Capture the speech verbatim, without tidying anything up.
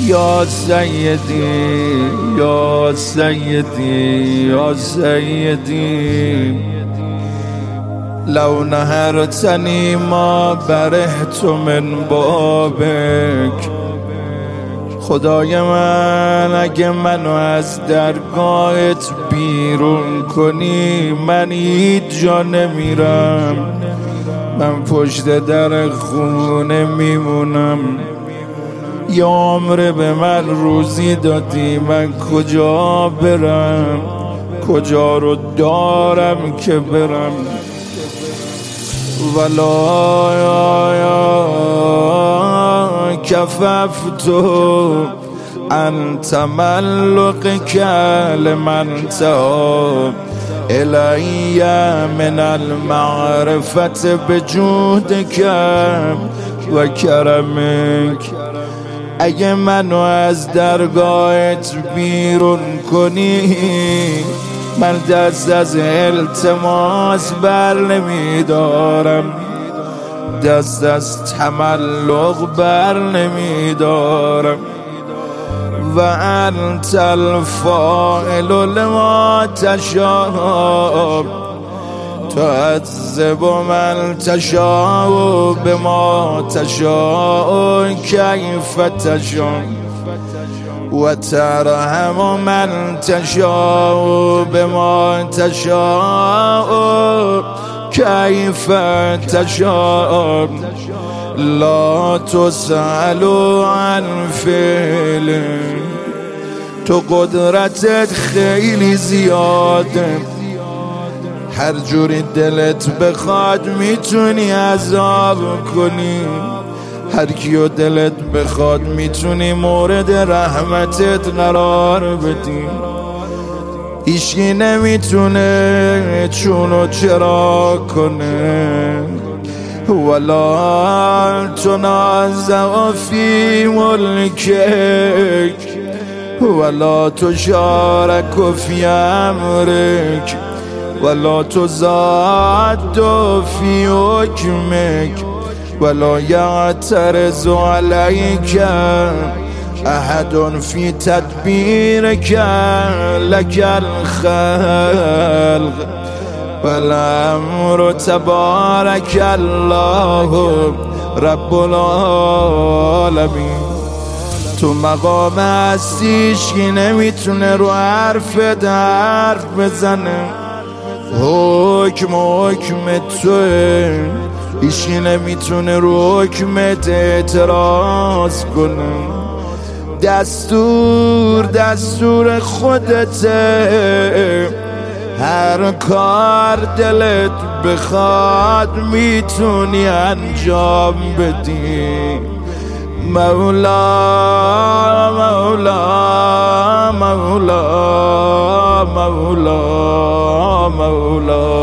یا سیدی یا سیدی یا سیدی لو نهرتنی ما برحت من بابک. خدای من اگه منو از درگاهت بیرون کنی من هیچ جا نمیرم، من پشت در خونه میمونم. یا عمر به من روزی دادی، من کجا برم، کجا رو دارم که برم. ولا یا یا کففتو ان تملقک لمن تاب الی من المعرفت بجودک و کرمک. اگه منو از درگاهت بیرون کنی من دست از التماس بر نمیدارم، دست از تملق بر نمیدارم. و انت الفاعل لما تشاء تعذب من تشاء بما تشاء کیف تشاء و ترحم من تشاء بما تشاء کیف تشاء. لا تسأل عن فعل، تو قدرتت خیلی زیاده، هر جوری دلت بخواد میتونی عذاب کنی، هر کیو دلت بخواد میتونی مورد رحمتت قرار بدی. هیچکی نمیتونه چونو چرا کنه. ولا تنازع فی ملکک ولا تشارک فی امرک ولا تزاد فی حکمک ولا یعترض علیک احد فی تدبیرک لک الخلق والامر تبارک الله رب العالمین. تو مقام هستیش که نمیتونه رو حرفت حرف بزنه، حکم حکم توه، ایشی نمیتونه رو حکمت اعتراض کنه. دستور دستور خودته، هر کار دلت بخواد میتونی انجام بدی. مولا مولا مولا مولا مولا